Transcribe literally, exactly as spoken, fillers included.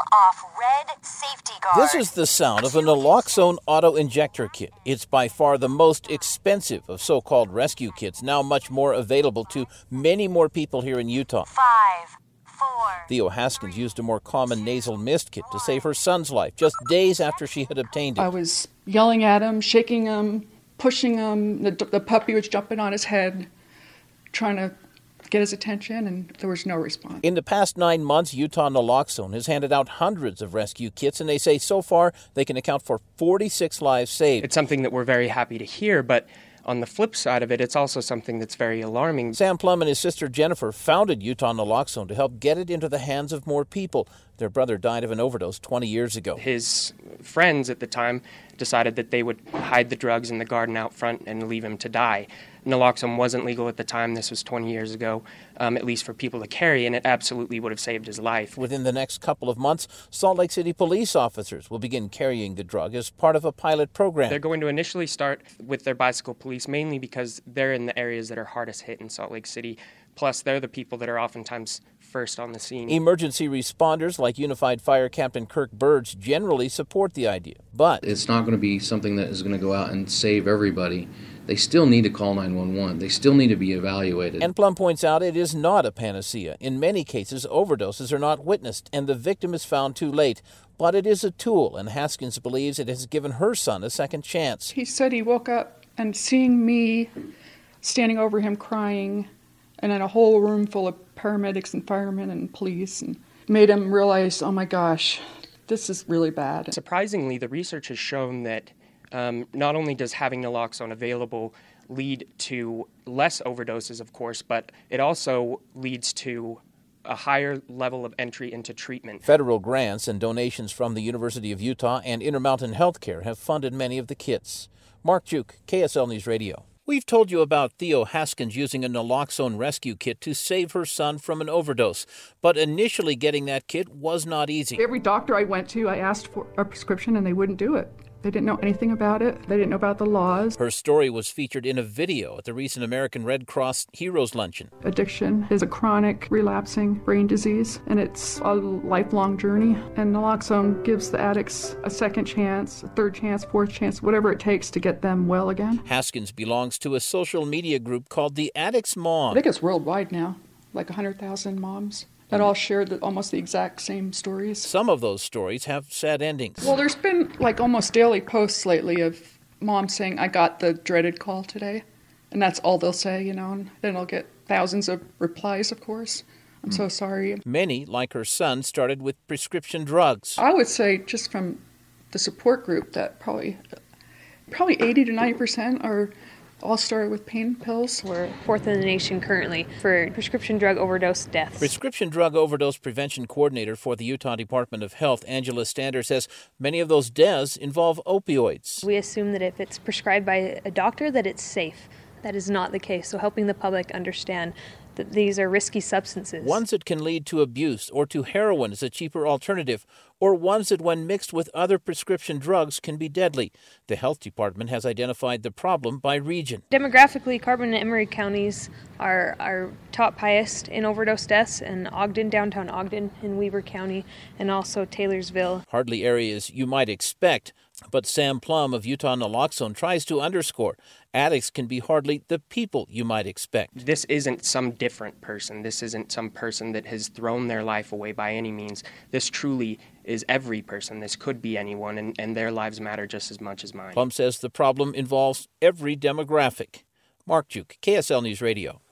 off red safety guard. This is the sound of a naloxone auto-injector kit. It's by far the most expensive of so-called rescue kits, now much more available to many more people here in Utah. Five, four. Theo Haskins used a more common nasal mist kit to save her son's life just days after she had obtained it. I was yelling at him, shaking him, pushing him. The, the puppy was jumping on his head, trying to get his attention, and there was no response. In the past nine months, Utah Naloxone has handed out hundreds of rescue kits, and they say so far they can account for forty-six lives saved. It's something that we're very happy to hear, but on the flip side of it, it's also something that's very alarming. Sam Plum and his sister Jennifer founded Utah Naloxone to help get it into the hands of more people. Their brother died of an overdose twenty years ago. His friends at the time decided that they would hide the drugs in the garden out front and leave him to die. Naloxone wasn't legal at the time. This was twenty years ago, um, at least for people to carry, and it absolutely would have saved his life. Within the next couple of months, Salt Lake City police officers will begin carrying the drug as part of a pilot program. They're going to initially start with their bicycle police, mainly because they're in the areas that are hardest hit in Salt Lake City. Plus, they're the people that are oftentimes first on the scene. Emergency responders like Unified Fire Captain Kirk Birds generally support the idea, but it's not going to be something that is going to go out and save everybody. They still need to call nine one one. They still need to be evaluated. And Plum points out it is not a panacea. In many cases, overdoses are not witnessed, and the victim is found too late. But it is a tool, and Haskins believes it has given her son a second chance. He said he woke up and seeing me standing over him crying, and in a whole room full of paramedics and firemen and police, and made him realize, oh my gosh, this is really bad. Surprisingly, the research has shown that um, not only does having naloxone available lead to less overdoses, of course, but it also leads to a higher level of entry into treatment. Federal grants and donations from the University of Utah and Intermountain Healthcare have funded many of the kits. Mark Juke, K S L News Radio. We've told you about Theo Haskins using a naloxone rescue kit to save her son from an overdose. But initially getting that kit was not easy. Every doctor I went to, I asked for a prescription and they wouldn't do it. They didn't know anything about it. They didn't know about the laws. Her story was featured in a video at the recent American Red Cross Heroes Luncheon. Addiction is a chronic, relapsing brain disease, and it's a lifelong journey. And naloxone gives the addicts a second chance, a third chance, fourth chance, whatever it takes to get them well again. Haskins belongs to a social media group called the Addicts Mom. I think it's worldwide now, like one hundred thousand moms that all shared the, almost the exact same stories. Some of those stories have sad endings. Well, there's been like almost daily posts lately of moms saying, I got the dreaded call today. And that's all they'll say, you know, and then they'll get thousands of replies, of course. I'm mm. so sorry. Many, like her son, started with prescription drugs. I would say just from the support group that probably, probably eighty to ninety percent are all started with pain pills. We're fourth in the nation currently for prescription drug overdose deaths. Prescription drug overdose prevention coordinator for the Utah Department of Health, Angela Stander, says many of those deaths involve opioids. We assume that if it's prescribed by a doctor that it's safe. That is not the case. So helping the public understand that these are risky substances. Ones that can lead to abuse or to heroin is a cheaper alternative, or ones that when mixed with other prescription drugs can be deadly. The health department has identified the problem by region. Demographically, Carbon and Emery counties are, are top highest in overdose deaths, and Ogden, downtown Ogden in Weber County, and also Taylorsville. Hardly areas you might expect, but Sam Plum of Utah Naloxone tries to underscore addicts can be hardly the people you might expect. This isn't some different person. This isn't some person that has thrown their life away by any means. This truly is every person. This could be anyone, and, and their lives matter just as much as mine. Plum says the problem involves every demographic. Mark Juke, K S L News Radio.